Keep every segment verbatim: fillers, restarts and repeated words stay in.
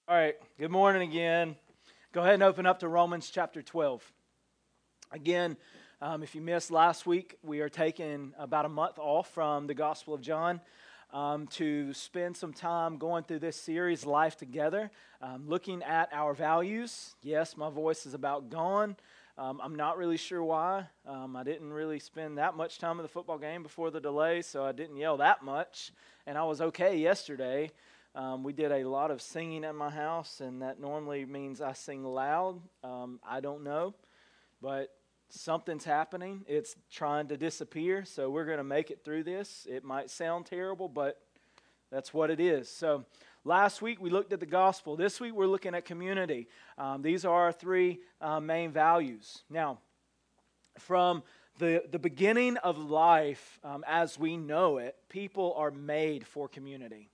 All right, good morning again. Go ahead and open up to Romans chapter twelve. Again, um, if you missed last week, we are taking about a month off from the Gospel of John um, to spend some time going through this series, Life Together, um, looking at our values. Yes, my voice is about gone. Um, I'm not really sure why. Um, I didn't really spend that much time in the football game before the delay, so I didn't yell that much, and I was okay yesterday. Um, we did a lot of singing at my house, and that normally means I sing loud. Um, I don't know, but something's happening. It's trying to disappear, so we're going to make it through this. It might sound terrible, but that's what it is. So last week we looked at the gospel. This week we're looking at community. Um, these are our three uh, main values. Now, from the, the beginning of life um, as we know it, people are made for community.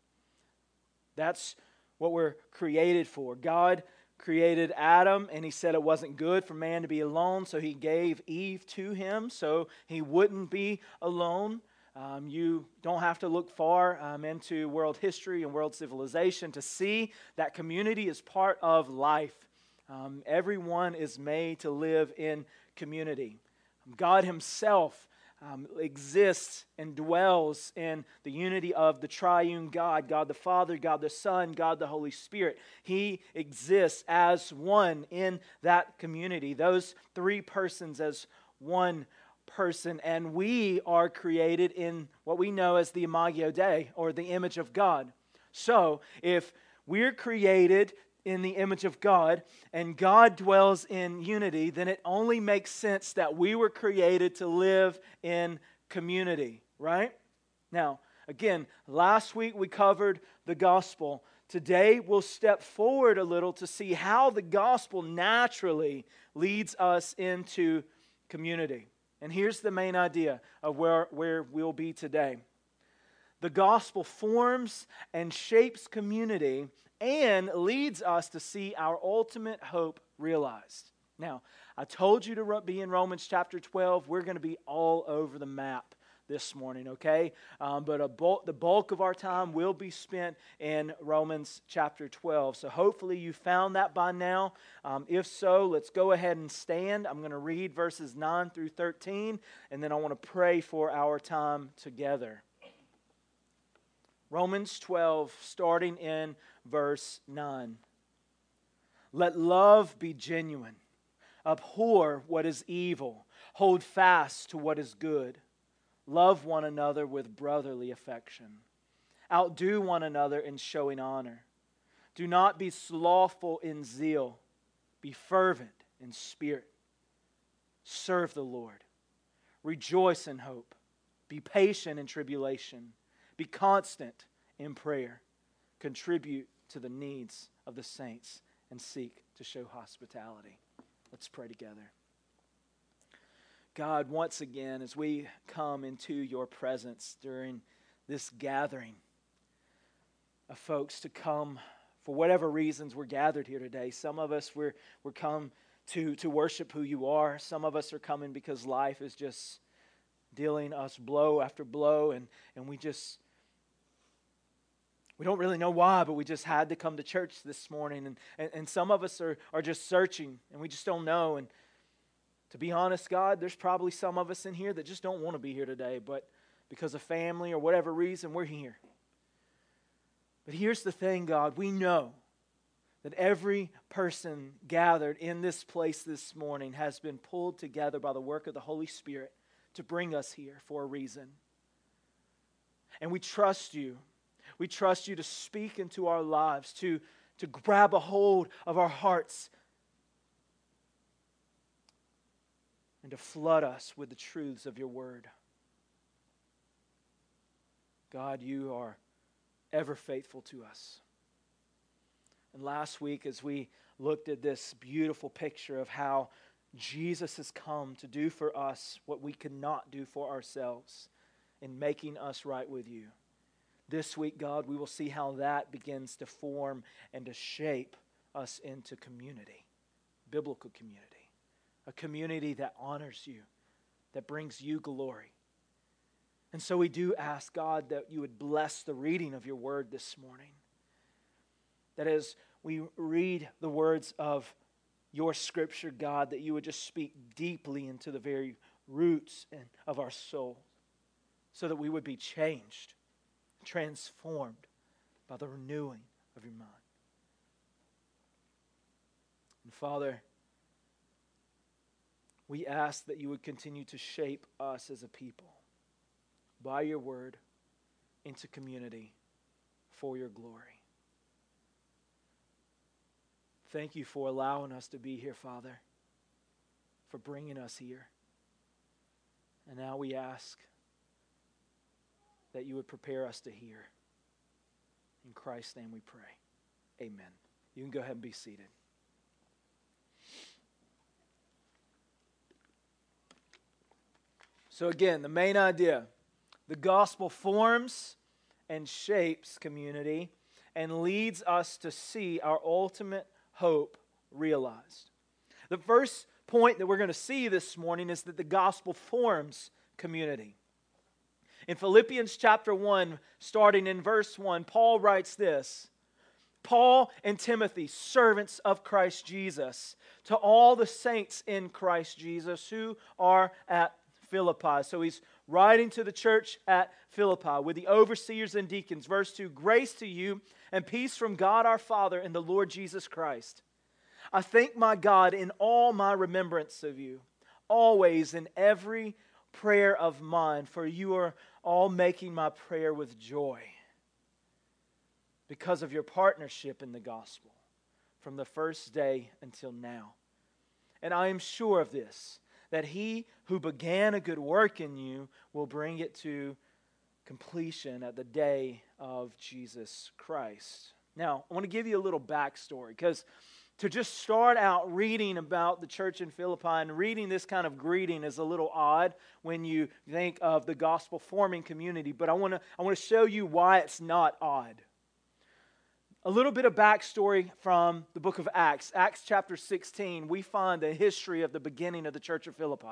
That's what we're created for. God created Adam, and he said it wasn't good for man to be alone, so he gave Eve to him so he wouldn't be alone. Um, you don't have to look far um, into world history and world civilization to see that community is part of life. Um, everyone is made to live in community. God himself Um, exists and dwells in the unity of the triune God, God the Father, God the Son, God the Holy Spirit. He exists as one in that community, those three persons as one person, and we are created in what we know as the Imago Dei, or the image of God. So, if we're created in the image of God, and God dwells in unity, then it only makes sense that we were created to live in community, right? Now, again, last week we covered the gospel. Today we'll step forward a little to see how the gospel naturally leads us into community. And here's the main idea of where, where we'll be today. The gospel forms and shapes community and leads us to see our ultimate hope realized. Now, I told you to be in Romans chapter twelve. We're going to be all over the map this morning, okay? Um, but a bulk, the bulk of our time will be spent in Romans chapter twelve. So hopefully you found that by now. Um, if so, let's go ahead and stand. I'm going to read verses nine through thirteen, and then I want to pray for our time together. Romans twelve, starting in verse nine. Let love be genuine. Abhor what is evil. Hold fast to what is good. Love one another with brotherly affection. Outdo one another in showing honor. Do not be slothful in zeal. Be fervent in spirit. Serve the Lord. Rejoice in hope. Be patient in tribulation. Be constant in prayer. Contribute to the needs of the saints and seek to show hospitality. Let's pray together. God, once again, as we come into your presence during this gathering of folks to come for whatever reasons we're gathered here today. Some of us, we're, we're come to, to worship who you are. Some of us are coming because life is just dealing us blow after blow, and, and we just We don't really know why, but we just had to come to church this morning. And, and, and some of us are, are just searching, and we just don't know. And to be honest, God, there's probably some of us in here that just don't want to be here today, but because of family or whatever reason, we're here. But here's the thing, God. We know that every person gathered in this place this morning has been pulled together by the work of the Holy Spirit to bring us here for a reason. And we trust you. We trust you to speak into our lives, to, to grab a hold of our hearts, and to flood us with the truths of your word. God, you are ever faithful to us. And last week, as we looked at this beautiful picture of how Jesus has come to do for us what we could not do for ourselves in making us right with you. This week, God, we will see how that begins to form and to shape us into community, biblical community, a community that honors you, that brings you glory. And so we do ask, God, that you would bless the reading of your word this morning. That as we read the words of your Scripture, God, that you would just speak deeply into the very roots and of our soul, so that we would be changed, transformed by the renewing of your mind. And Father, we ask that you would continue to shape us as a people by your word into community for your glory. Thank you for allowing us to be here, Father, for bringing us here. And now we ask that you would prepare us to hear. In Christ's name we pray. Amen. You can go ahead and be seated. So again, the main idea, the gospel forms and shapes community and leads us to see our ultimate hope realized. The first point that we're going to see this morning is that the gospel forms community. In Philippians chapter one, starting in verse one, Paul writes this: Paul and Timothy, servants of Christ Jesus, to all the saints in Christ Jesus who are at Philippi. So he's writing to the church at Philippi with the overseers and deacons. Verse two, grace to you and peace from God our Father and the Lord Jesus Christ. I thank my God in all my remembrance of you, always in every prayer of mine, for you are all making my prayer with joy because of your partnership in the gospel from the first day until now. And I am sure of this, that he who began a good work in you will bring it to completion at the day of Jesus Christ. Now, I want to give you a little backstory, because to just start out reading about the church in Philippi and reading this kind of greeting is a little odd when you think of the gospel forming community, but I want to I want to show you why it's not odd. A little bit of backstory from the book of Acts. Acts chapter sixteen, we find the history of the beginning of the church of Philippi.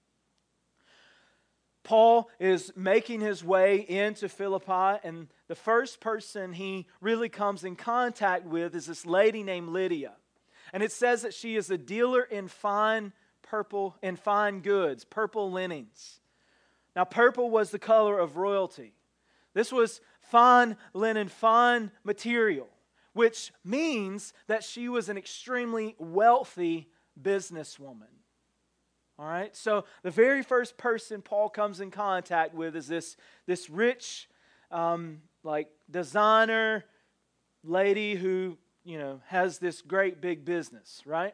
Paul is making his way into Philippi, and the first person he really comes in contact with is this lady named Lydia. And it says that she is a dealer in fine purple, in fine goods, purple linens. Now, purple was the color of royalty. This was fine linen, fine material, which means that she was an extremely wealthy businesswoman. All right, so the very first person Paul comes in contact with is this, this rich, um, like designer lady who, you know, has this great big business, right?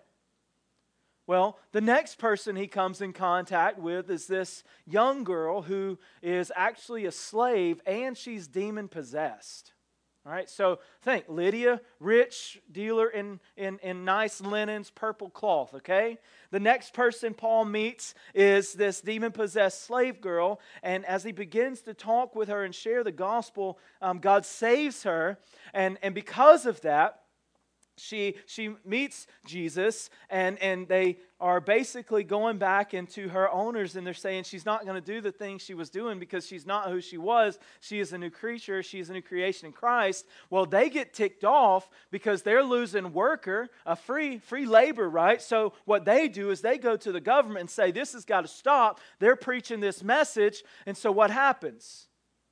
Well, the next person he comes in contact with is this young girl who is actually a slave and she's demon possessed. All right, so think, Lydia, rich dealer in, in, in nice linens, purple cloth, okay? The next person Paul meets is this demon-possessed slave girl, and as he begins to talk with her and share the gospel, um, God saves her, and, and because of that, She she meets Jesus, and, and they are basically going back into her owners, and they're saying she's not going to do the things she was doing because she's not who she was. She is a new creature. She's a new creation in Christ. Well, they get ticked off because they're losing worker, a free, free labor, right? So what they do is they go to the government and say, this has got to stop. They're preaching this message, and so what happens?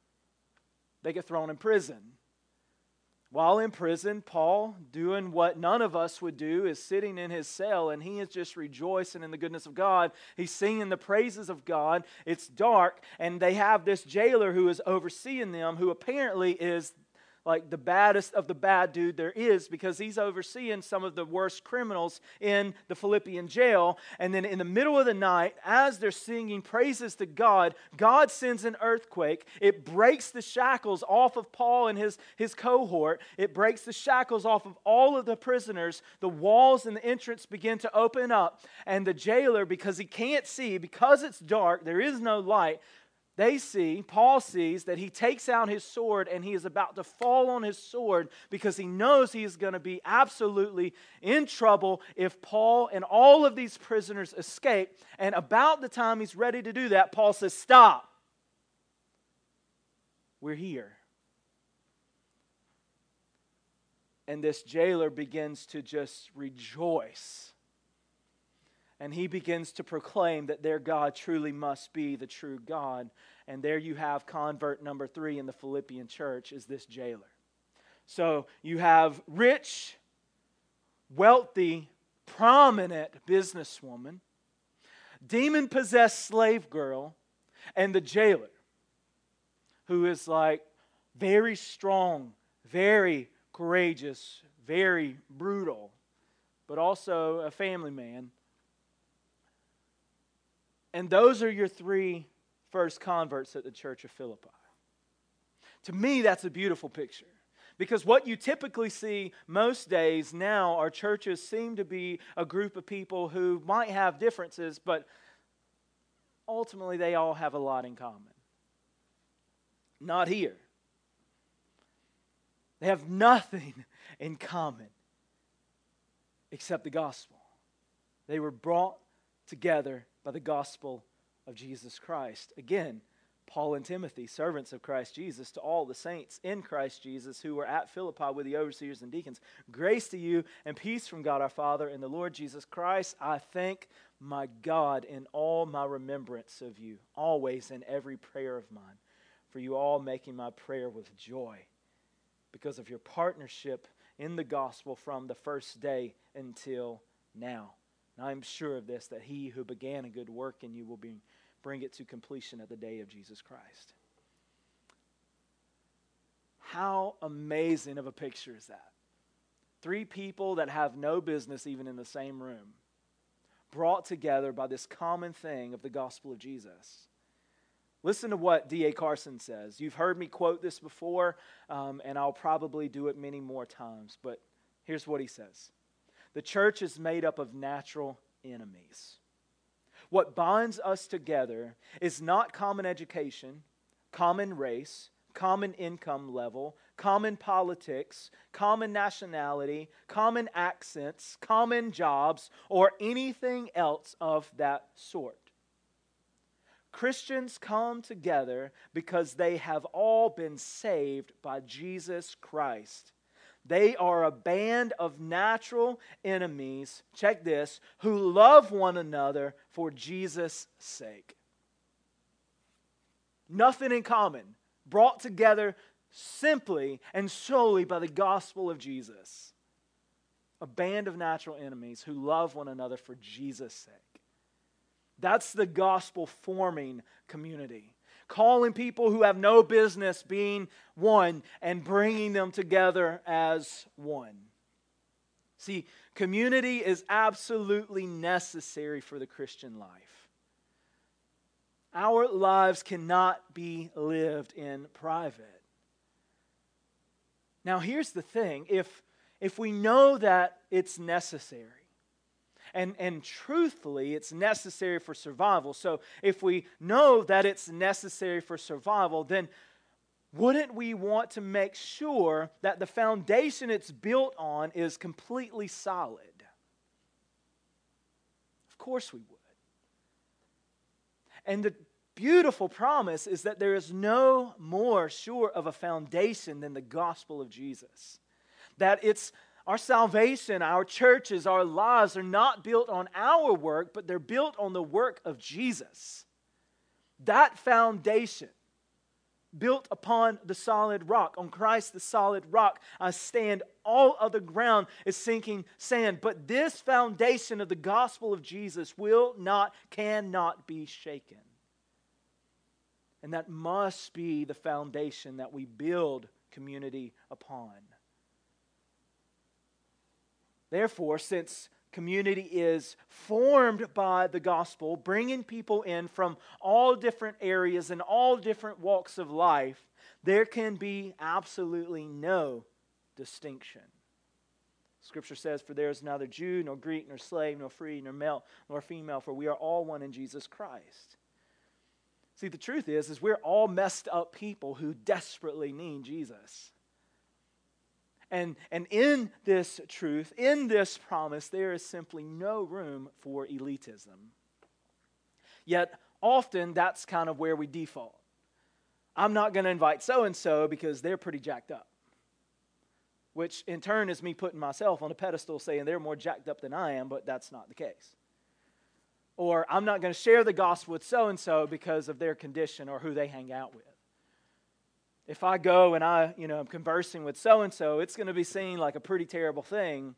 They get thrown in prison. While in prison, Paul, doing what none of us would do, is sitting in his cell, and he is just rejoicing in the goodness of God. He's singing the praises of God. It's dark, and they have this jailer who is overseeing them, who apparently is like the baddest of the bad dude there is, because he's overseeing some of the worst criminals in the Philippian jail. And then in the middle of the night, as they're singing praises to God, God sends an earthquake. It breaks the shackles off of Paul and his, his cohort. It breaks the shackles off of all of the prisoners. The walls and the entrance begin to open up. And the jailer, because he can't see, because it's dark, there is no light, they see, Paul sees that he takes out his sword and he is about to fall on his sword because he knows he is going to be absolutely in trouble if Paul and all of these prisoners escape. And about the time he's ready to do that, Paul says, stop. We're here. And this jailer begins to just rejoice. And he begins to proclaim that their God truly must be the true God. And there you have convert number three in the Philippian church, is this jailer. So you have rich, wealthy, prominent businesswoman, demon-possessed slave girl, and the jailer, who is like very strong, very courageous, very brutal, but also a family man. And those are your three first converts at the church of Philippi. To me, that's a beautiful picture. Because what you typically see most days now, our churches seem to be a group of people who might have differences, but ultimately they all have a lot in common. Not here. They have nothing in common except the gospel. They were brought together by the gospel of Jesus Christ. Again, Paul and Timothy, servants of Christ Jesus, to all the saints in Christ Jesus who were at Philippi with the overseers and deacons. Grace to you and peace from God our Father and the Lord Jesus Christ. I thank my God in all my remembrance of you, always in every prayer of mine, for you all making my prayer with joy because of your partnership in the gospel from the first day until now. And I am sure of this, that he who began a good work in you will be bring it to completion at the day of Jesus Christ. How amazing of a picture is that? Three people that have no business even in the same room, brought together by this common thing of the gospel of Jesus. Listen to what D A Carson says. You've heard me quote this before, um, and I'll probably do it many more times, but here's what he says. The church is made up of natural enemies. What binds us together is not common education, common race, common income level, common politics, common nationality, common accents, common jobs, or anything else of that sort. Christians come together because they have all been saved by Jesus Christ. They are a band of natural enemies, check this, who love one another for Jesus' sake. Nothing in common, brought together simply and solely by the gospel of Jesus. A band of natural enemies who love one another for Jesus' sake. That's the gospel forming community. Calling people who have no business being one and bringing them together as one. See, community is absolutely necessary for the Christian life. Our lives cannot be lived in private. Now, here's the thing. If, if we know that it's necessary, And, and truthfully, it's necessary for survival. So if we know that it's necessary for survival, then wouldn't we want to make sure that the foundation it's built on is completely solid? Of course we would. And the beautiful promise is that there is no more sure of a foundation than the gospel of Jesus. That it's our salvation, our churches, our lives are not built on our work, but they're built on the work of Jesus. That foundation, built upon the solid rock, on Christ the solid rock, I stand. All other ground is sinking sand. But this foundation of the gospel of Jesus will not, cannot be shaken. And that must be the foundation that we build community upon. Therefore, since community is formed by the gospel, bringing people in from all different areas and all different walks of life, there can be absolutely no distinction. Scripture says, for there is neither Jew, nor Greek, nor slave, nor free, nor male, nor female, for we are all one in Jesus Christ. See, the truth is, is we're all messed up people who desperately need Jesus. And, and in this truth, in this promise, there is simply no room for elitism. Yet, often that's kind of where we default. I'm not going to invite so-and-so because they're pretty jacked up. which in turn is me putting myself on a pedestal saying they're more jacked up than I am, but that's not the case. Or I'm not going to share the gospel with so-and-so because of their condition or who they hang out with. If I go and I, you know, I'm conversing with so-and-so, it's going to be seen like a pretty terrible thing.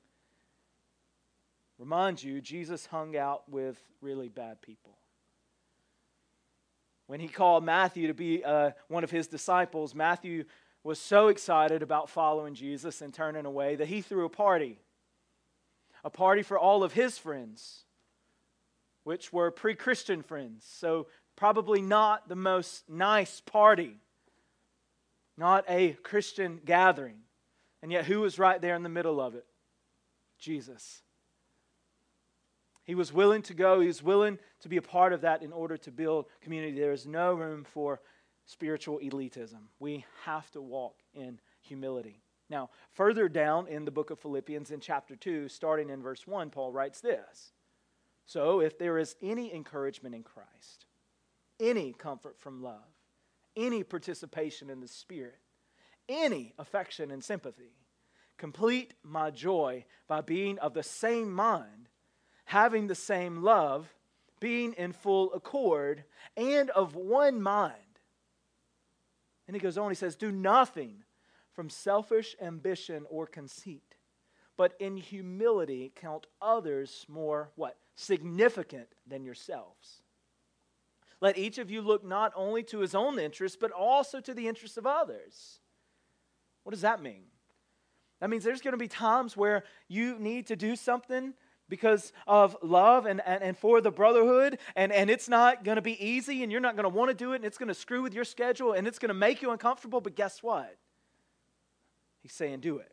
Remind you, Jesus hung out with really bad people. When he called Matthew to be uh, one of his disciples, Matthew was so excited about following Jesus and turning away that he threw a party. A party for all of his friends, which were pre-Christian friends. So probably not the most nice party. Not a Christian gathering. And yet who was right there in the middle of it? Jesus. He was willing to go. He was willing to be a part of that in order to build community. There is no room for spiritual elitism. We have to walk in humility. Now, further down in the book of Philippians in chapter two, starting in verse one, Paul writes this. So, if there is any encouragement in Christ, any comfort from love, any participation in the Spirit, any affection and sympathy, complete my joy by being of the same mind, having the same love, being in full accord, and of one mind. And he goes on, he says, do nothing from selfish ambition or conceit, but in humility count others more, what? Significant than yourselves. Let each of you look not only to his own interests, but also to the interests of others. What does that mean? That means there's going to be times where you need to do something because of love and, and, and for the brotherhood, and, and it's not going to be easy, and you're not going to want to do it, and it's going to screw with your schedule, and it's going to make you uncomfortable, but guess what? He's saying do it.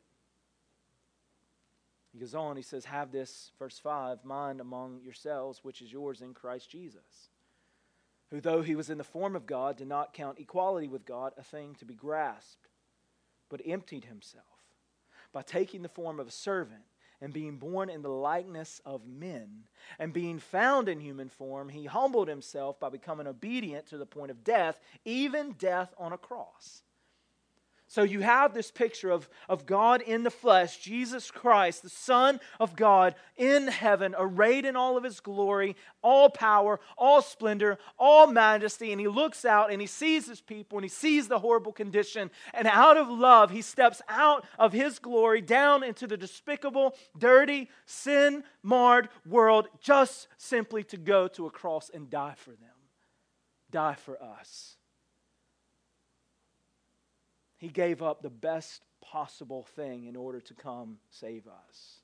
He goes on, he says, have this, verse five, mind among yourselves, which is yours in Christ Jesus, who though he was in the form of God, did not count equality with God a thing to be grasped, but emptied himself by taking the form of a servant, and being born in the likeness of men, and being found in human form, he humbled himself by becoming obedient to the point of death, even death on a cross. So you have this picture of, of God in the flesh, Jesus Christ, the Son of God in heaven, arrayed in all of his glory, all power, all splendor, all majesty. And he looks out and he sees his people and he sees the horrible condition. And out of love, he steps out of his glory down into the despicable, dirty, sin-marred world just simply to go to a cross and die for them. Die for us. He gave up the best possible thing in order to come save us.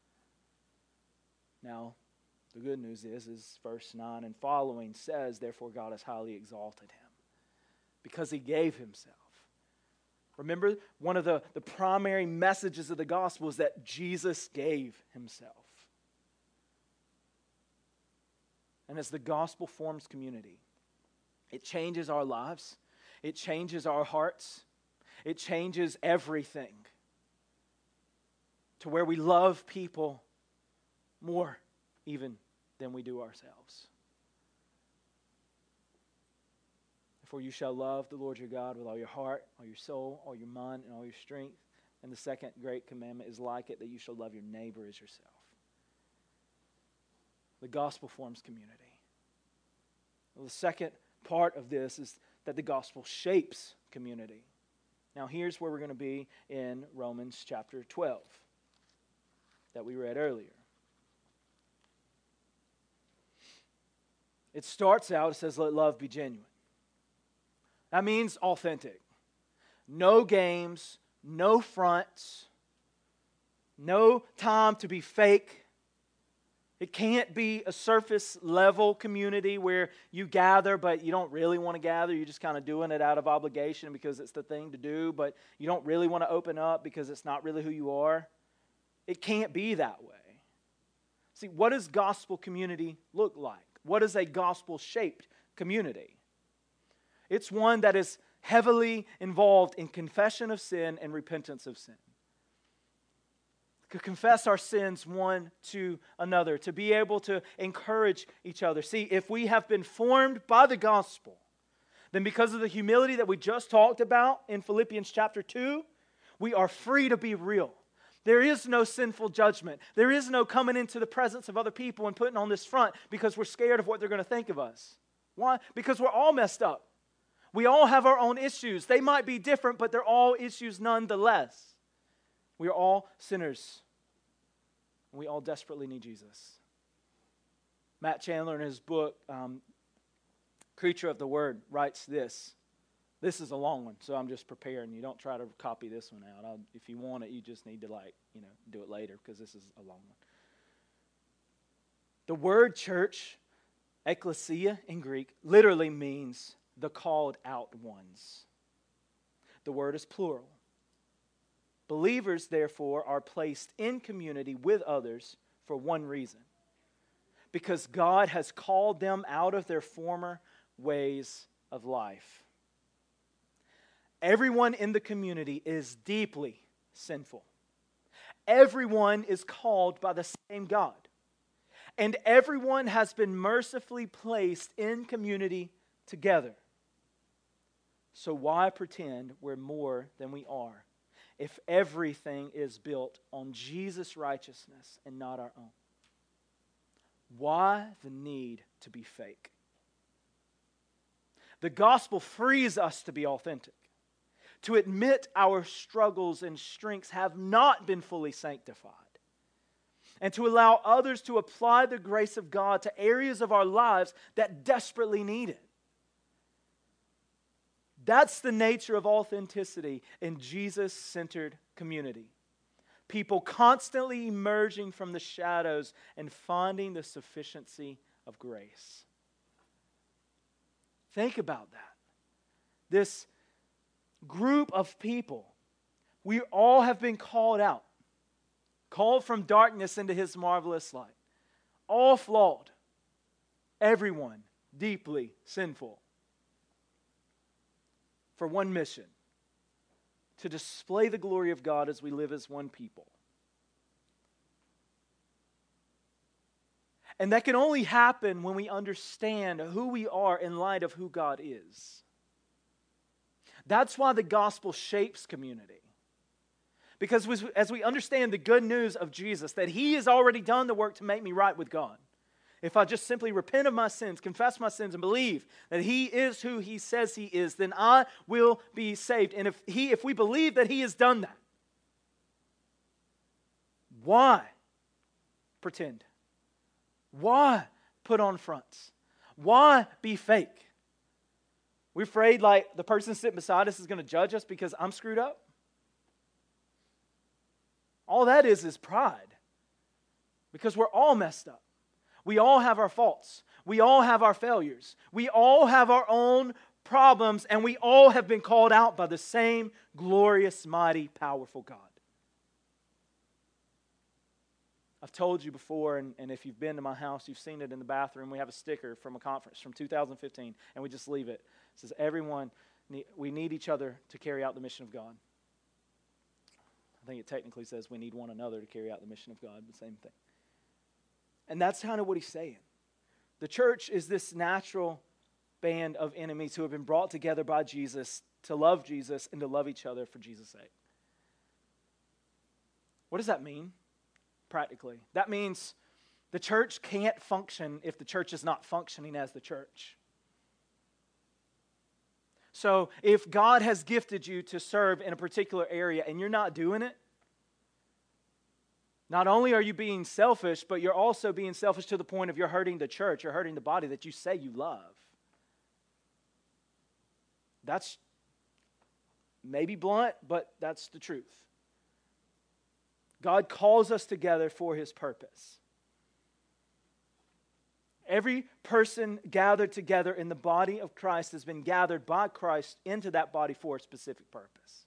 Now, the good news is, is verse nine and following says, therefore God has highly exalted him because he gave himself. Remember, one of the, the primary messages of the gospel is that Jesus gave himself. And as the gospel forms community, it changes our lives. It changes our hearts. It changes everything to where we love people more even than we do ourselves. For you shall love the Lord your God with all your heart, all your soul, all your mind, and all your strength. And the second great commandment is like it, that you shall love your neighbor as yourself. The gospel forms community. Well, the second part of this is that the gospel shapes community. Now here's where we're going to be in Romans chapter twelve that we read earlier. It starts out, it says, let love be genuine. That means authentic. No games, no fronts, no time to be fake. It can't be a surface level community where you gather, but you don't really want to gather. You're just kind of doing it out of obligation because it's the thing to do, but you don't really want to open up because it's not really who you are. It can't be that way. See, what does gospel community look like? What is a gospel-shaped community? It's one that is heavily involved in confession of sin and repentance of sin. To confess our sins one to another, to be able to encourage each other. See, if we have been formed by the gospel, then because of the humility that we just talked about in Philippians chapter two, We are free to be real. There is no sinful judgment. There is no coming into the presence of other people and putting on this front because we're scared of what they're going to think of us. Why? Because we're all messed up. We all have our own issues. They might be different, but they're all issues nonetheless. We are all sinners. And we all desperately need Jesus. Matt Chandler, in his book, um, Creature of the Word, writes this. This is a long one, so I'm just preparing. You don't try to copy this one out. I'll, if you want it, you just need to like, you know, do it later because this is a long one. The word church, ekklesia in Greek, literally means the called out ones. The word is plural. Believers, therefore, are placed in community with others for one reason. Because God has called them out of their former ways of life. Everyone in the community is deeply sinful. Everyone is called by the same God. And everyone has been mercifully placed in community together. So why pretend we're more than we are if everything is built on Jesus' righteousness and not our own? Why the need to be fake? The gospel frees us to be authentic, to admit our struggles and strengths have not been fully sanctified, and to allow others to apply the grace of God to areas of our lives that desperately need it. That's the nature of authenticity in Jesus-centered community. People constantly emerging from the shadows and finding the sufficiency of grace. Think about that. This group of people, we all have been called out, called from darkness into His marvelous light. All flawed, everyone deeply sinful. For one mission, to display the glory of God as we live as one people. And that can only happen when we understand who we are in light of who God is. That's why the gospel shapes community. Because as we understand the good news of Jesus, that He has already done the work to make me right with God. If I just simply repent of my sins, confess my sins, and believe that He is who He says He is, then I will be saved. And if He, if we believe that He has done that, why pretend? Why put on fronts? Why be fake? We're afraid like the person sitting beside us is going to judge us because I'm screwed up? All that is is pride. Because we're all messed up. We all have our faults. We all have our failures. We all have our own problems, and we all have been called out by the same glorious, mighty, powerful God. I've told you before, and, and if you've been to my house, you've seen it in the bathroom. We have a sticker from a conference from two thousand fifteen, and we just leave it. It says, everyone, we need each other to carry out the mission of God. I think it technically says we need one another to carry out the mission of God, the same thing. And that's kind of what he's saying. The church is this natural band of enemies who have been brought together by Jesus to love Jesus and to love each other for Jesus' sake. What does that mean practically? That means the church can't function if the church is not functioning as the church. So if God has gifted you to serve in a particular area and you're not doing it, not only are you being selfish, but you're also being selfish to the point of you're hurting the church, you're hurting the body that you say you love. That's maybe blunt, but that's the truth. God calls us together for His purpose. Every person gathered together in the body of Christ has been gathered by Christ into that body for a specific purpose.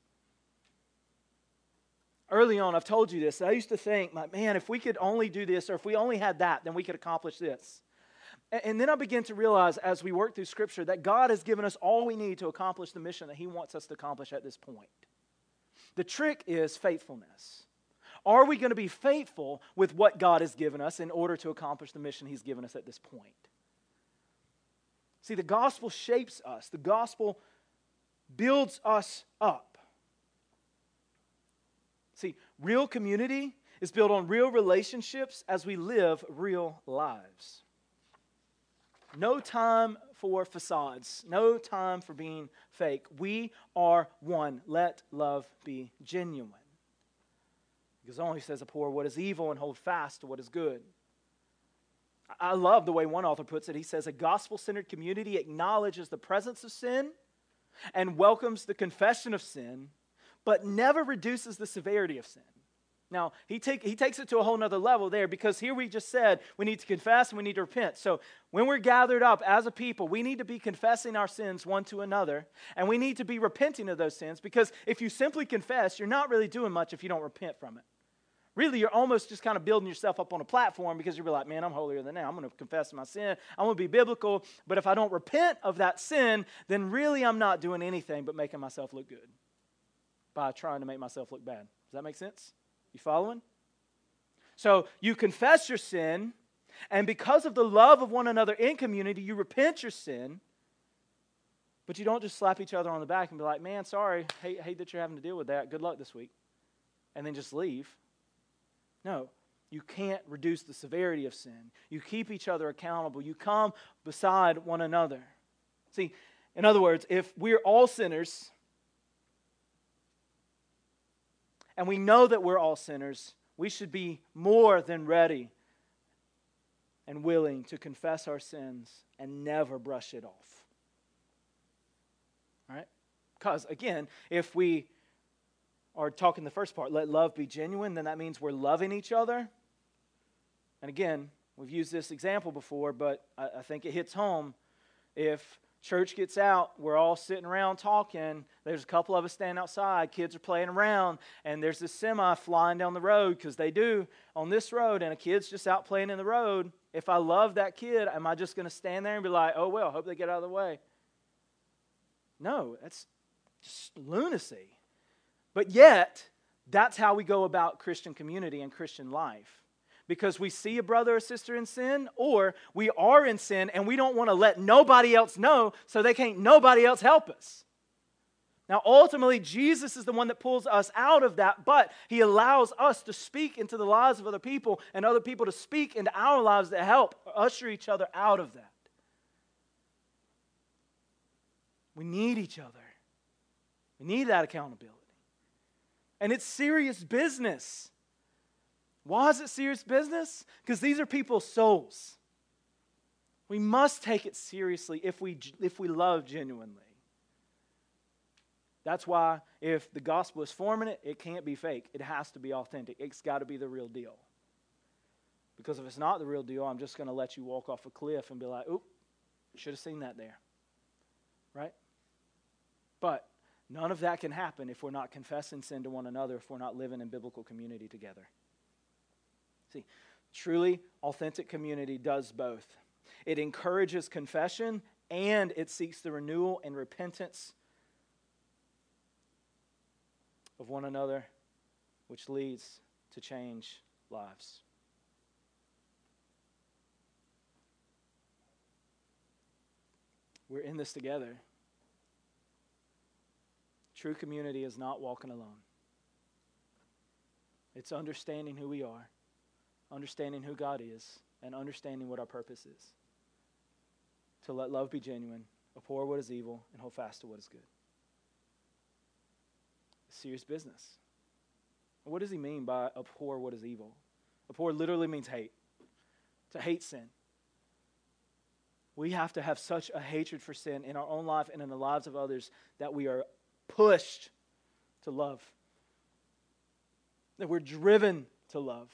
Early on, I've told you this. I used to think, like, man, if we could only do this, or if we only had that, then we could accomplish this. And then I began to realize as we work through Scripture that God has given us all we need to accomplish the mission that He wants us to accomplish at this point. The trick is faithfulness. Are we going to be faithful with what God has given us in order to accomplish the mission He's given us at this point? See, the gospel shapes us. The gospel builds us up. See, real community is built on real relationships as we live real lives. No time for facades. No time for being fake. We are one. Let love be genuine. Because only says abhor what is evil and hold fast to what is good. I love the way one author puts it. He says, a gospel-centered community acknowledges the presence of sin and welcomes the confession of sin, but never reduces the severity of sin. Now, he, take, he takes it to a whole nother level there, because here we just said we need to confess and we need to repent. So when we're gathered up as a people, we need to be confessing our sins one to another, and we need to be repenting of those sins, because if you simply confess, you're not really doing much if you don't repent from it. Really, you're almost just kind of building yourself up on a platform, because you're like, man, I'm holier than thou. I'm going to confess my sin. I'm going to be biblical. But if I don't repent of that sin, then really I'm not doing anything but making myself look good by trying to make myself look bad. Does that make sense? You following? So you confess your sin, and because of the love of one another in community, you repent your sin, but you don't just slap each other on the back and be like, man, sorry, hate, hate that you're having to deal with that. Good luck this week. And then just leave. No, you can't reduce the severity of sin. You keep each other accountable. You come beside one another. See, in other words, if we're all sinners, and we know that we're all sinners, we should be more than ready and willing to confess our sins and never brush it off. All right? Because, again, if we are talking the first part, let love be genuine, then that means we're loving each other. And again, we've used this example before, but I, I think it hits home. If church gets out, we're all sitting around talking, there's a couple of us standing outside, kids are playing around, and there's this semi flying down the road, because they do on this road, and a kid's just out playing in the road. If I love that kid, am I just going to stand there and be like, oh well, hope they get out of the way? No, that's just lunacy. But yet, that's how we go about Christian community and Christian life. Because we see a brother or sister in sin, or we are in sin and we don't want to let nobody else know, so they can't nobody else help us. Now, ultimately, Jesus is the one that pulls us out of that, but He allows us to speak into the lives of other people and other people to speak into our lives to help usher each other out of that. We need each other. We need that accountability. And it's serious business. Why is it serious business? Because these are people's souls. We must take it seriously if we, if we love genuinely. That's why if the gospel is forming it, it can't be fake. It has to be authentic. It's got to be the real deal. Because if it's not the real deal, I'm just going to let you walk off a cliff and be like, oop, should have seen that there. Right? But none of that can happen if we're not confessing sin to one another, if we're not living in biblical community together. See, truly authentic community does both. It encourages confession and it seeks the renewal and repentance of one another, which leads to change lives. We're in this together. True community is not walking alone. It's understanding who we are, understanding who God is, and understanding what our purpose is. To let love be genuine, abhor what is evil, and hold fast to what is good. It's serious business. What does he mean by abhor what is evil? Abhor literally means hate. To hate sin. We have to have such a hatred for sin in our own life and in the lives of others that we are pushed to love. That we're driven to love.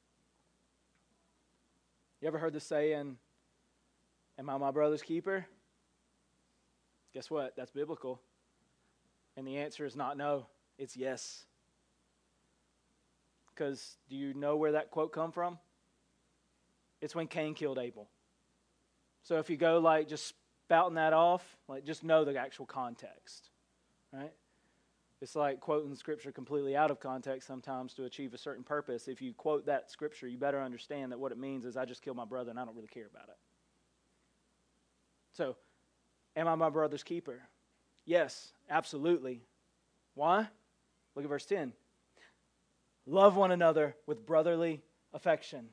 You ever heard the saying, am I my brother's keeper? Guess what? That's biblical. And the answer is not no, it's yes. Because do you know where that quote come from? It's when Cain killed Abel. So if you go like just spouting that off, like just know the actual context, right? It's like quoting scripture completely out of context sometimes to achieve a certain purpose. If you quote that scripture, you better understand that what it means is I just killed my brother and I don't really care about it. So, am I my brother's keeper? Yes, absolutely. Why? Look at verse ten. Love one another with brotherly affection.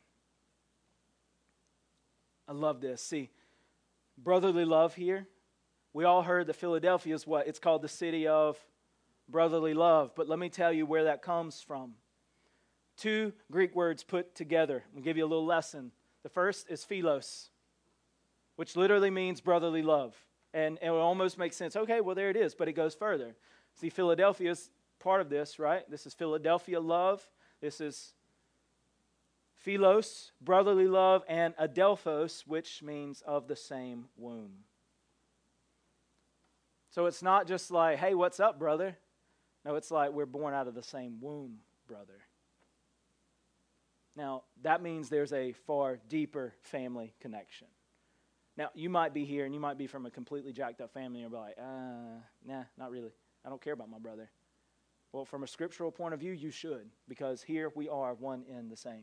I love this. See, brotherly love here. We all heard that Philadelphia is what? It's called the city of brotherly love. But let me tell you where that comes from. Two Greek words put together. I'll give you a little lesson. The first is philos, which literally means brotherly love. And, and it almost makes sense. Okay, well, there it is. But it goes further. See, Philadelphia is part of this, right? This is Philadelphia love. This is philos, brotherly love, and adelphos, which means of the same womb. So it's not just like, hey, what's up, brother? No, it's like we're born out of the same womb, brother. Now, that means there's a far deeper family connection. Now, you might be here and you might be from a completely jacked up family and you're like, uh, nah, not really. I don't care about my brother. Well, from a scriptural point of view, you should, because here we are one in the same.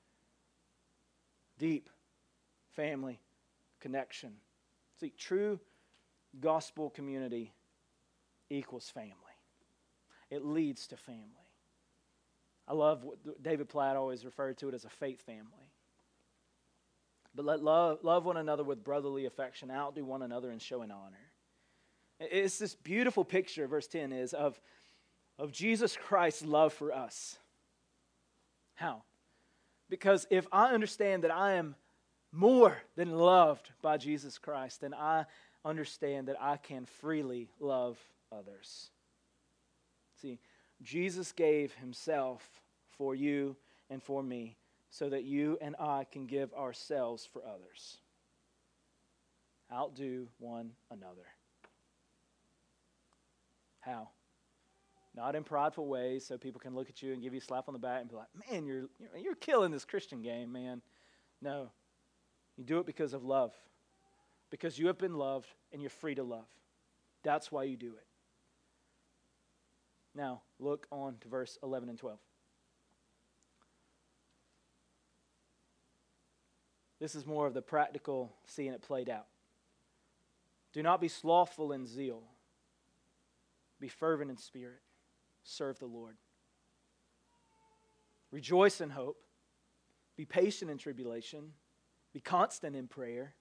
Deep family connection. See, true gospel community equals family. It leads to family. I love what David Platt always referred to it as a faith family. But let love, love one another with brotherly affection, outdo one another in showing honor. It's this beautiful picture, verse ten is, of, of Jesus Christ's love for us. How? Because if I understand that I am more than loved by Jesus Christ, then I understand that I can freely love others. See, Jesus gave himself for you and for me so that you and I can give ourselves for others. Outdo one another. How? Not in prideful ways so people can look at you and give you a slap on the back and be like, man, you're, you're killing this Christian game, man. No. You do it because of love. Because you have been loved and you're free to love. That's why you do it. Now, look on to verse eleven and twelve. This is more of the practical seeing it played out. Do not be slothful in zeal. Be fervent in spirit. Serve the Lord. Rejoice in hope. Be patient in tribulation. Be constant in prayer.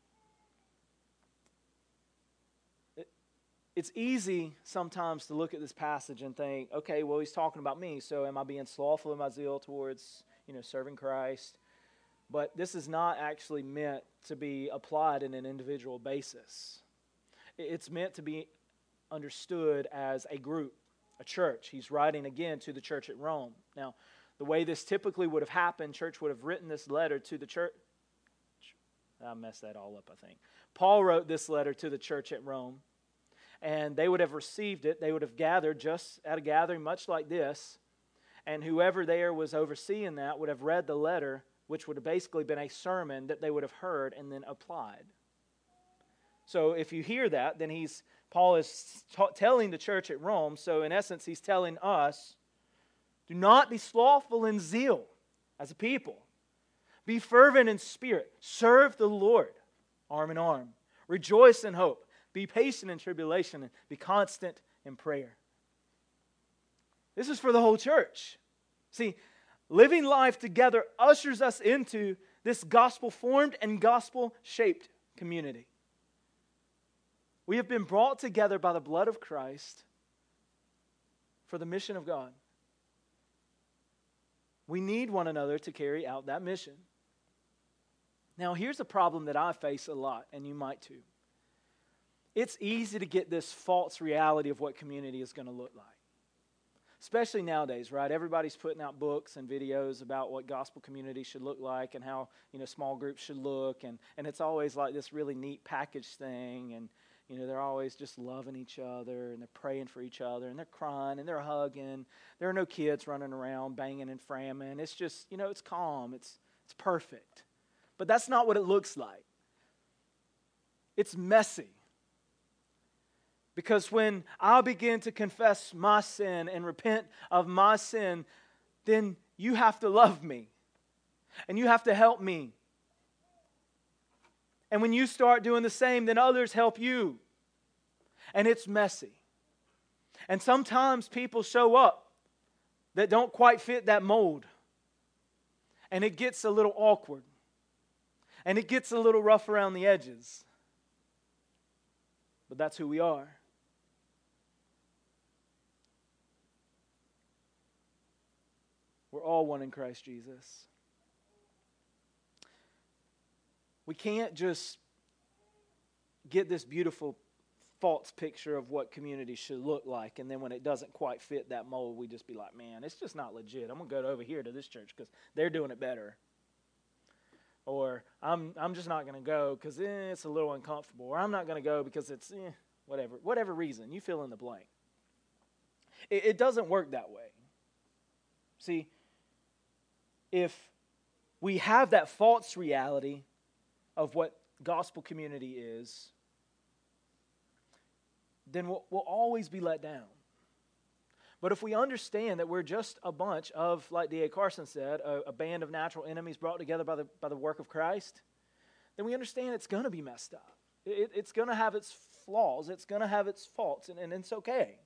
It's easy sometimes to look at this passage and think, okay, well, he's talking about me, so am I being slothful in my zeal towards, you know, serving Christ? But this is not actually meant to be applied in an individual basis. It's meant to be understood as a group, a church. He's writing again to the church at Rome. Now, the way this typically would have happened, church would have written this letter to the church. I messed that all up, I think. Paul wrote this letter to the church at Rome. And they would have received it. They would have gathered just at a gathering much like this. And whoever there was overseeing that would have read the letter, which would have basically been a sermon that they would have heard and then applied. So if you hear that, then he's Paul is t- telling the church at Rome. So in essence, he's telling us, do not be slothful in zeal as a people. Be fervent in spirit. Serve the Lord arm in arm. Rejoice in hope. Be patient in tribulation and be constant in prayer. This is for the whole church. See, living life together ushers us into this gospel-formed and gospel-shaped community. We have been brought together by the blood of Christ for the mission of God. We need one another to carry out that mission. Now, here's a problem that I face a lot, and you might too. It's easy to get this false reality of what community is going to look like. Especially nowadays, right? Everybody's putting out books and videos about what gospel community should look like and how, you know, small groups should look. And, and it's always like this really neat package thing. And, you know, they're always just loving each other and they're praying for each other and they're crying and they're hugging. There are no kids running around banging and framming. It's just, you know, it's calm. It's, it's perfect. But that's not what it looks like. It's messy. Because when I begin to confess my sin and repent of my sin, then you have to love me. And you have to help me. And when you start doing the same, then others help you. And it's messy. And sometimes people show up that don't quite fit that mold. And it gets a little awkward. And it gets a little rough around the edges. But that's who we are. We're all one in Christ Jesus. We can't just get this beautiful false picture of what community should look like, and then when it doesn't quite fit that mold, we just be like, man, it's just not legit. I'm going to go over here to this church because they're doing it better. Or I'm I'm just not going to go because eh, it's a little uncomfortable. Or I'm not going to go because it's eh, whatever. Whatever reason. You fill in the blank. It, it doesn't work that way. See, if we have that false reality of what gospel community is, then we'll, we'll always be let down. But if we understand that we're just a bunch of, like D A Carson said, a, a band of natural enemies brought together by the by the work of Christ, then we understand it's going to be messed up. It, it's going to have its flaws. It's going to have its faults, and, and it's okay.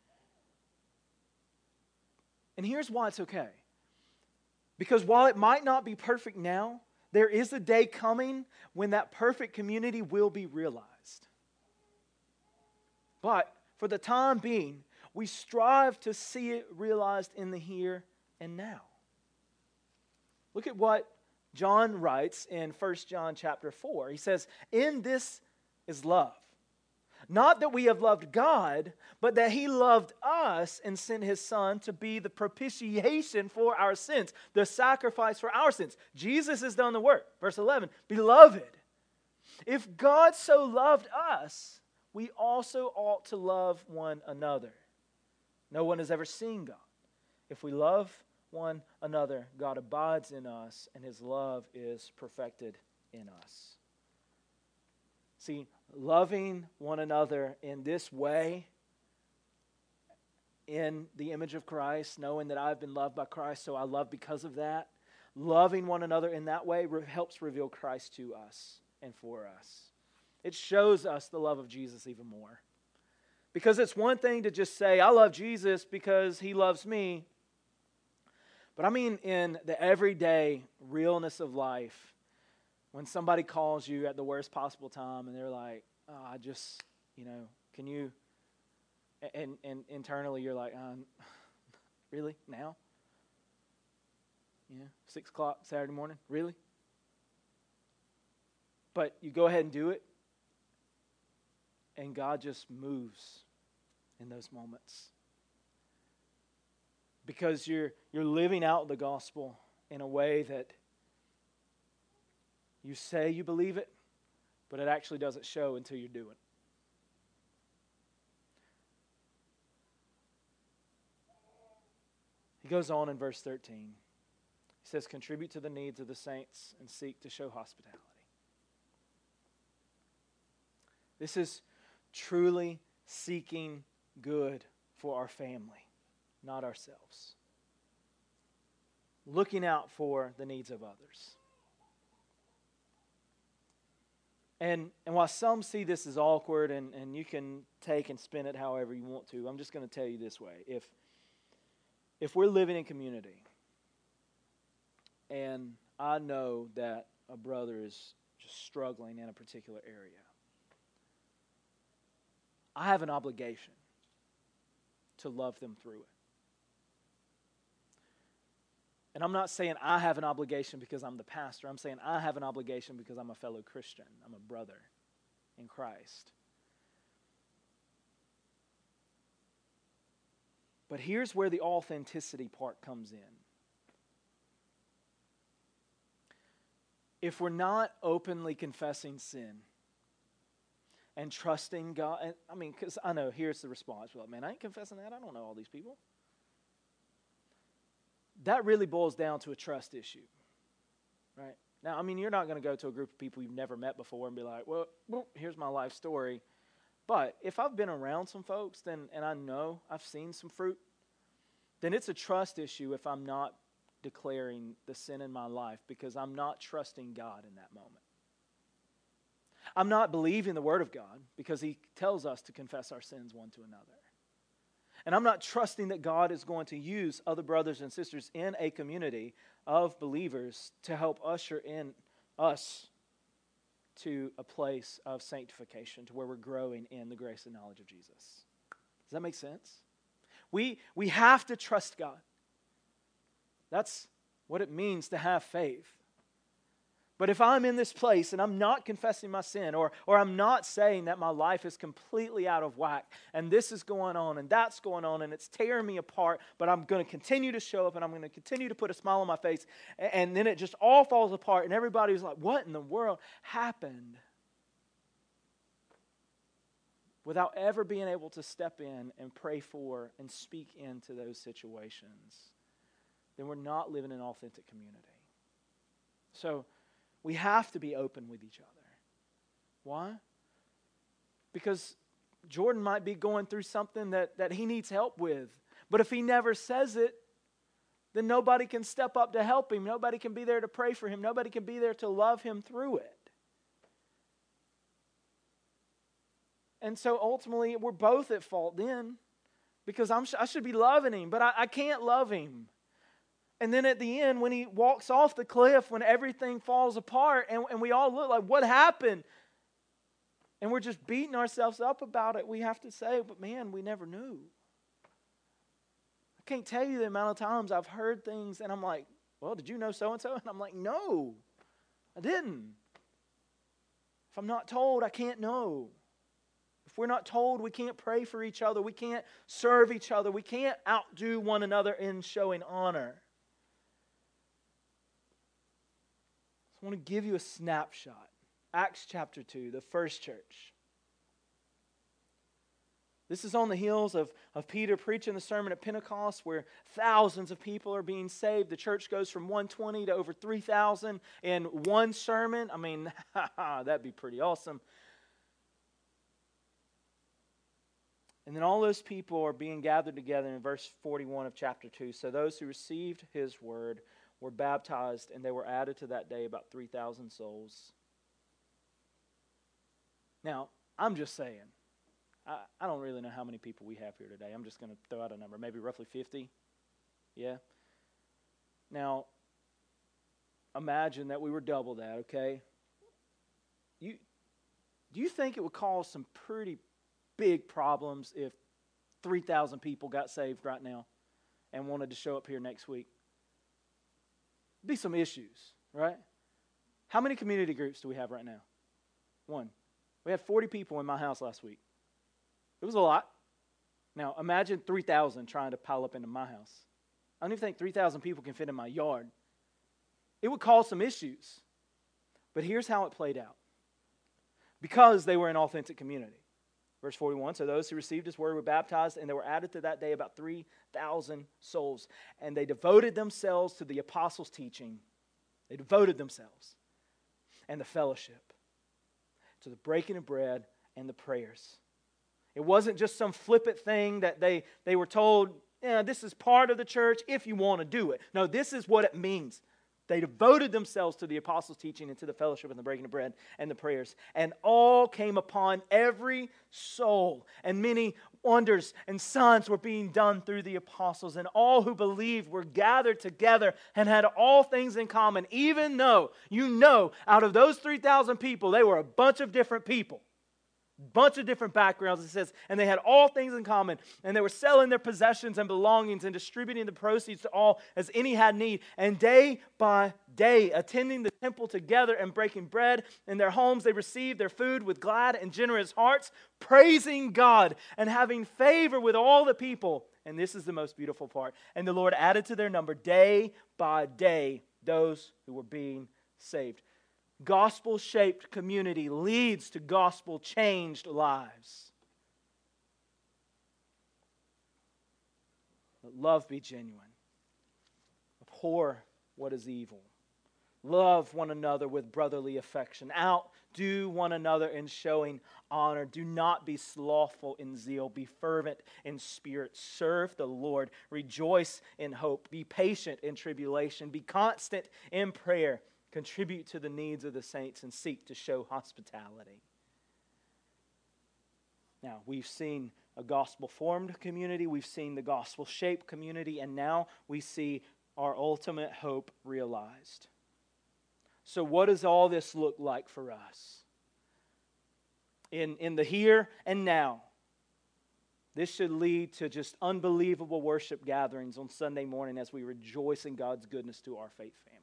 And here's why it's okay. Because while it might not be perfect now, there is a day coming when that perfect community will be realized. But for the time being, we strive to see it realized in the here and now. Look at what John writes in First John chapter four. He says, "In this is love. Not that we have loved God, but that He loved us and sent His Son to be the propitiation for our sins, the sacrifice for our sins." Jesus has done the work. Verse eleven, "Beloved, if God so loved us, we also ought to love one another. No one has ever seen God. If we love one another, God abides in us, and His love is perfected in us." See, loving one another in this way, in the image of Christ, knowing that I've been loved by Christ, so I love because of that, loving one another in that way re- helps reveal Christ to us and for us. It shows us the love of Jesus even more. Because it's one thing to just say, I love Jesus because He loves me. But I mean in the everyday realness of life, when somebody calls you at the worst possible time and they're like, oh, I just, you know, can you, and, and internally you're like, um, really, now? Yeah, six o'clock Saturday morning, really? But you go ahead and do it, and God just moves in those moments. Because you're you're living out the gospel in a way that you say you believe it, but it actually doesn't show until you do it. He goes on in verse thirteen. He says, "Contribute to the needs of the saints and seek to show hospitality." This is truly seeking good for our family, not ourselves. Looking out for the needs of others. And, and while some see this as awkward, and, and you can take and spin it however you want to, I'm just going to tell you this way. If, if we're living in community, and I know that a brother is just struggling in a particular area, I have an obligation to love them through it. And I'm not saying I have an obligation because I'm the pastor. I'm saying I have an obligation because I'm a fellow Christian. I'm a brother in Christ. But here's where the authenticity part comes in. If we're not openly confessing sin and trusting God, and, I mean, because I know here's the response. Well, man, I ain't confessing that. I don't know all these people. That really boils down to a trust issue, right? Now, I mean, you're not going to go to a group of people you've never met before and be like, well, well, here's my life story. But if I've been around some folks then, and I know I've seen some fruit, then it's a trust issue if I'm not declaring the sin in my life because I'm not trusting God in that moment. I'm not believing the Word of God because He tells us to confess our sins one to another. And I'm not trusting that God is going to use other brothers and sisters in a community of believers to help usher in us to a place of sanctification, to where we're growing in the grace and knowledge of Jesus. Does that make sense? We, we have to trust God. That's what it means to have faith. But if I'm in this place and I'm not confessing my sin, or, or I'm not saying that my life is completely out of whack, and this is going on and that's going on and it's tearing me apart, but I'm going to continue to show up and I'm going to continue to put a smile on my face, and, and then it just all falls apart and everybody's like, what in the world happened? Without ever being able to step in and pray for and speak into those situations, then we're not living in authentic community. So, we have to be open with each other. Why? Because Jordan might be going through something that, that he needs help with. But if he never says it, then nobody can step up to help him. Nobody can be there to pray for him. Nobody can be there to love him through it. And so ultimately, we're both at fault then. Because I'm, I should be loving him, but I, I can't love him. And then at the end, when he walks off the cliff, when everything falls apart, and, and we all look like, what happened? And we're just beating ourselves up about it. We have to say, but man, we never knew. I can't tell you the amount of times I've heard things, and I'm like, well, did you know so-and-so? And I'm like, no, I didn't. If I'm not told, I can't know. If we're not told, we can't pray for each other. We can't serve each other. We can't outdo one another in showing honor. I want to give you a snapshot. Acts chapter two, the first church. This is on the heels of, of Peter preaching the sermon at Pentecost, where thousands of people are being saved. The church goes from one hundred twenty to over three thousand in one sermon. I mean, that'd be pretty awesome. And then all those people are being gathered together in verse forty-one of chapter two. So those who received his word were baptized, and they were added to that day about three thousand souls. Now, I'm just saying, I, I don't really know how many people we have here today. I'm just going to throw out a number, maybe roughly fifty. Yeah? Now, imagine that we were double that, okay? You, do you think it would cause some pretty big problems if three thousand people got saved right now and wanted to show up here next week? Be some issues, right? How many community groups do we have right now? One. We had forty people in my house last week. It was a lot. Now, imagine three thousand trying to pile up into my house. I don't even think three thousand people can fit in my yard. It would cause some issues. But here's how it played out. Because they were an authentic community. Verse forty-one, so those who received his word were baptized, and there were added to that day about three thousand souls. And they devoted themselves to the apostles' teaching. They devoted themselves. And the fellowship. To the breaking of bread and the prayers. It wasn't just some flippant thing that they, they were told, yeah, this is part of the church if you want to do it. No, this is what it means. They devoted themselves to the apostles' teaching and to the fellowship and the breaking of bread and the prayers. And all came upon every soul. And many wonders and signs were being done through the apostles. And all who believed were gathered together and had all things in common. Even though, you know, out of those three thousand people, they were a bunch of different people. Bunch of different backgrounds, it says, and they had all things in common, and they were selling their possessions and belongings and distributing the proceeds to all as any had need, and day by day attending the temple together and breaking bread in their homes, they received their food with glad and generous hearts, praising God and having favor with all the people. And this is the most beautiful part. And the Lord added to their number day by day those who were being saved. Gospel-shaped community leads to gospel-changed lives. Let love be genuine. Abhor what is evil. Love one another with brotherly affection. Outdo one another in showing honor. Do not be slothful in zeal. Be fervent in spirit. Serve the Lord. Rejoice in hope. Be patient in tribulation. Be constant in prayer. Contribute to the needs of the saints and seek to show hospitality. Now, we've seen a gospel-formed community. We've seen the gospel-shaped community. And now we see our ultimate hope realized. So what does all this look like for us? In, in the here and now, this should lead to just unbelievable worship gatherings on Sunday morning as we rejoice in God's goodness to our faith family.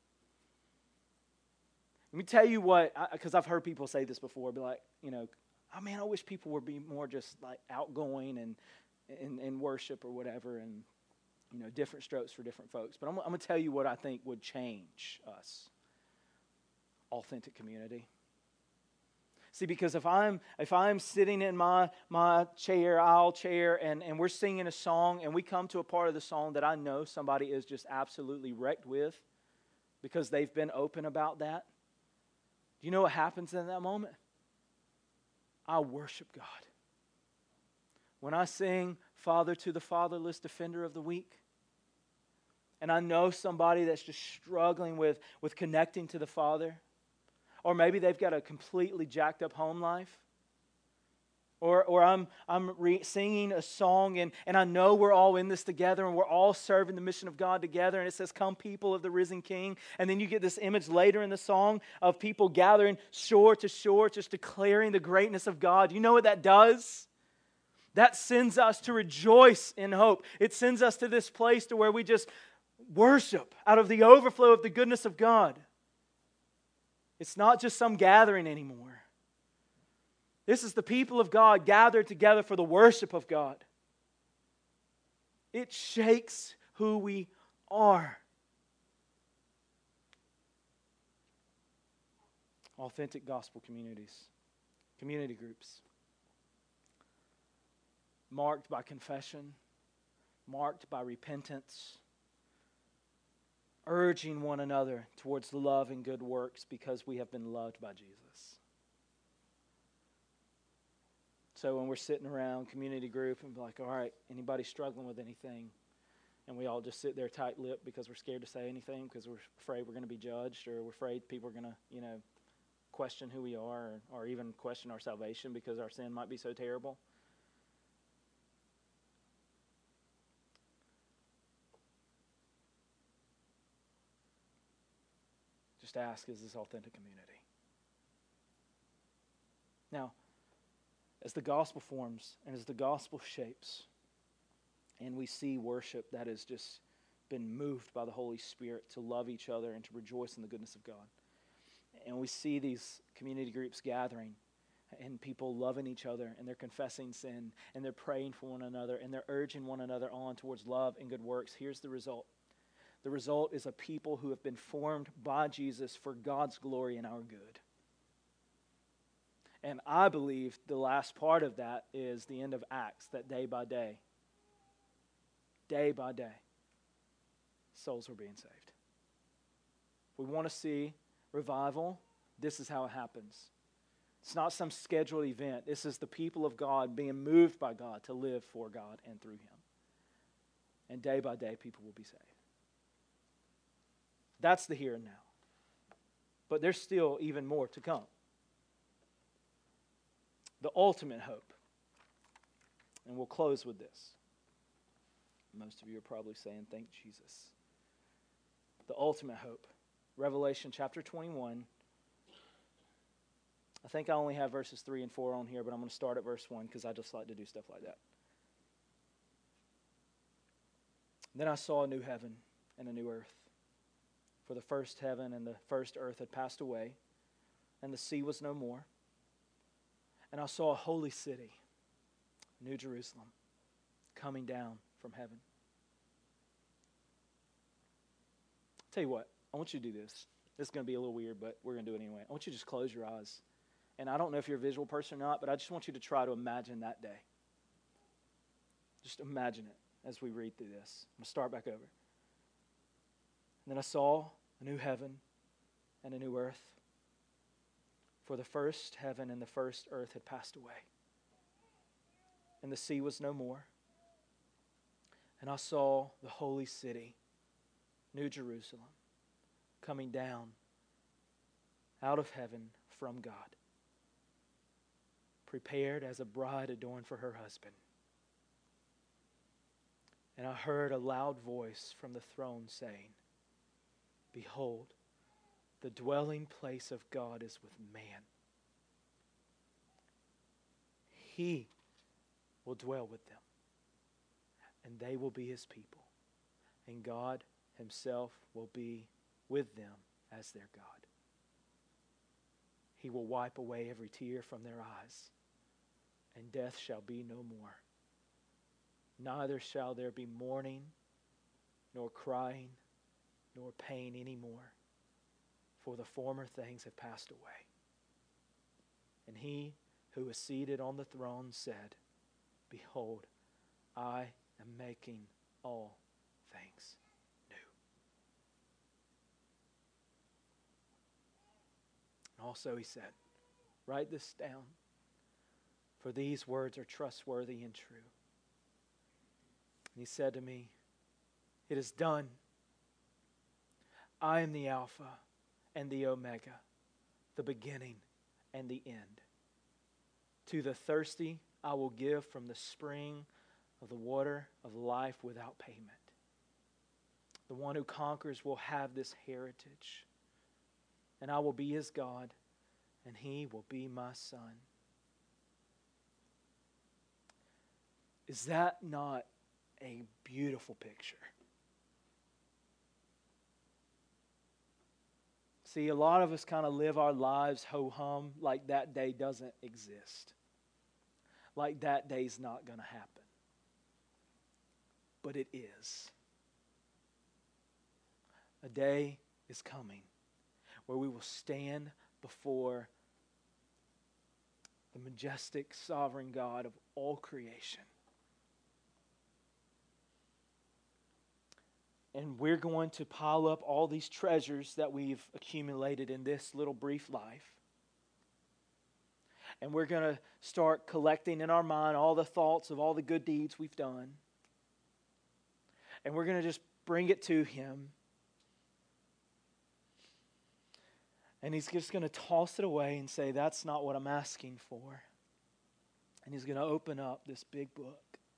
Let me tell you what, because I've heard people say this before, be like, you know, oh man, I wish people would be more just like outgoing and in, in worship or whatever, and you know, different strokes for different folks. But I'm, I'm going to tell you what I think would change us. Authentic community. See, because if I'm if I'm sitting in my my chair, aisle chair, and, and we're singing a song, and we come to a part of the song that I know somebody is just absolutely wrecked with because they've been open about that, do you know what happens in that moment? I worship God. When I sing Father to the Fatherless, Defender of the Weak, and I know somebody that's just struggling with, with connecting to the Father, or maybe they've got a completely jacked up home life. Or, or I'm, I'm re- singing a song and, and I know we're all in this together and we're all serving the mission of God together. And it says, come people of the risen King. And then you get this image later in the song of people gathering shore to shore, just declaring the greatness of God. You know what that does? That sends us to rejoice in hope. It sends us to this place to where we just worship out of the overflow of the goodness of God. It's not just some gathering anymore. This is the people of God gathered together for the worship of God. It shakes who we are. Authentic gospel communities, community groups, marked by confession, marked by repentance, urging one another towards love and good works because we have been loved by Jesus. So when we're sitting around community group and be like, all right, anybody struggling with anything? And we all just sit there tight-lipped because we're scared to say anything because we're afraid we're going to be judged, or we're afraid people are going to, you know, question who we are, or, or even question our salvation because our sin might be so terrible. Just ask, is this authentic community? Now, as the gospel forms and as the gospel shapes, and we see worship that has just been moved by the Holy Spirit to love each other and to rejoice in the goodness of God, and we see these community groups gathering and people loving each other, and they're confessing sin, and they're praying for one another, and they're urging one another on towards love and good works, here's the result. The result is a people who have been formed by Jesus for God's glory and our good. And I believe the last part of that is the end of Acts, that day by day, day by day, souls were being saved. If we want to see revival, this is how it happens. It's not some scheduled event. This is the people of God being moved by God to live for God and through Him. And day by day, people will be saved. That's the here and now. But there's still even more to come. The ultimate hope. And we'll close with this. Most of you are probably saying, thank Jesus. The ultimate hope. Revelation chapter twenty-one. I think I only have verses three and four on here, but I'm going to start at verse one because I just like to do stuff like that. Then I saw a new heaven and a new earth. For the first heaven and the first earth had passed away, and the sea was no more. And I saw a holy city, New Jerusalem, coming down from heaven. I'll tell you what, I want you to do this. This is going to be a little weird, but we're going to do it anyway. I want you to just close your eyes. And I don't know if you're a visual person or not, but I just want you to try to imagine that day. Just imagine it as we read through this. I'm going to start back over. And then I saw a new heaven and a new earth. For the first heaven and the first earth had passed away, and the sea was no more. And I saw the holy city, New Jerusalem, coming down out of heaven from God, prepared as a bride adorned for her husband. And I heard a loud voice from the throne saying, "Behold, the dwelling place of God is with man. He will dwell with them, and they will be his people, and God himself will be with them as their God. He will wipe away every tear from their eyes, and death shall be no more. Neither shall there be mourning, nor crying, nor pain any more, for the former things have passed away." And he who was seated on the throne said, "Behold, I am making all things new." And also he said, "Write this down, for these words are trustworthy and true." And he said to me, "It is done. I am the Alpha and the Omega, the beginning and the end. To the thirsty I will give from the spring of the water of life without payment. The one who conquers will have this heritage, and I will be his God, and he will be my son." Is that not a beautiful picture? See, a lot of us kind of live our lives ho-hum like that day doesn't exist. Like that day's not going to happen. But it is. A day is coming where we will stand before the majestic, sovereign God of all creation. And we're going to pile up all these treasures that we've accumulated in this little brief life. And we're going to start collecting in our mind all the thoughts of all the good deeds we've done. And we're going to just bring it to Him. And He's just going to toss it away and say, "That's not what I'm asking for." And He's going to open up this big book.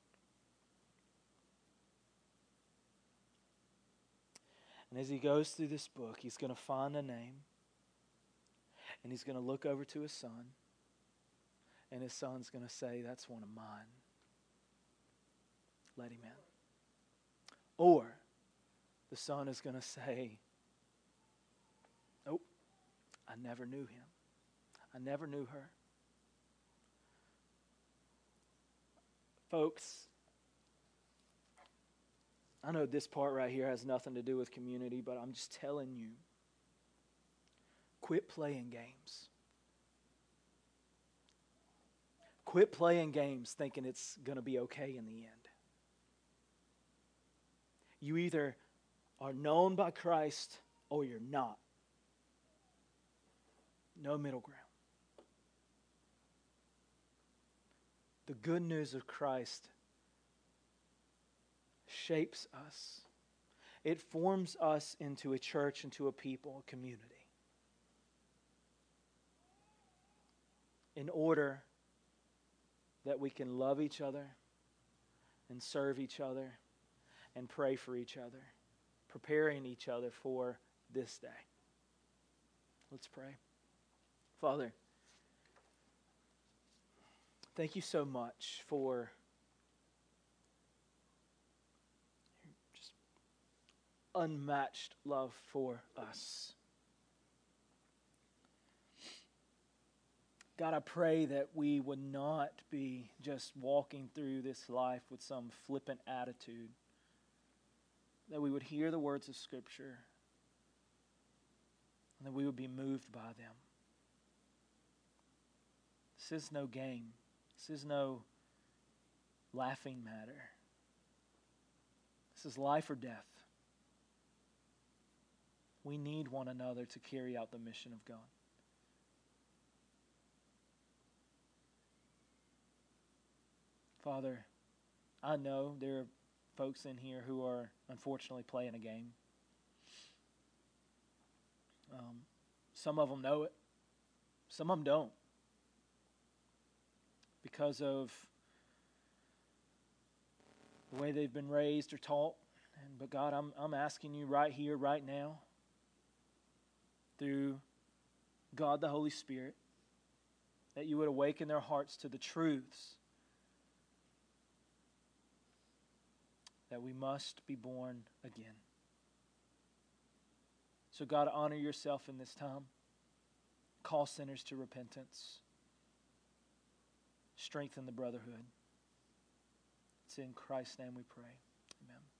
And as He goes through this book, He's going to find a name. And He's going to look over to His Son. And His Son's going to say, "That's one of mine. Let him in." Or the Son is going to say, "Oh, I never knew him. I never knew her." Folks, I know this part right here has nothing to do with community, but I'm just telling you, quit playing games. Quit playing games thinking it's going to be okay in the end. You either are known by Christ or you're not. No middle ground. The good news of Christ shapes us. It forms us into a church, into a people, a community. In order that we can love each other and serve each other and pray for each other, preparing each other for this day. Let's pray. Father, thank you so much for your just unmatched love for us. God, I pray that we would not be just walking through this life with some flippant attitude, that we would hear the words of Scripture, and that we would be moved by them. This is no game. This is no laughing matter. This is life or death. We need one another to carry out the mission of God. Father, I know there are folks in here who are unfortunately playing a game. Um, some of them know it. Some of them don't. Because of the way they've been raised or taught. And, but God, I'm, I'm asking you right here, right now, through God the Holy Spirit, that you would awaken their hearts to the truths that we must be born again. So God, honor yourself in this time. Call sinners to repentance. Strengthen the brotherhood. It's in Christ's name we pray. Amen.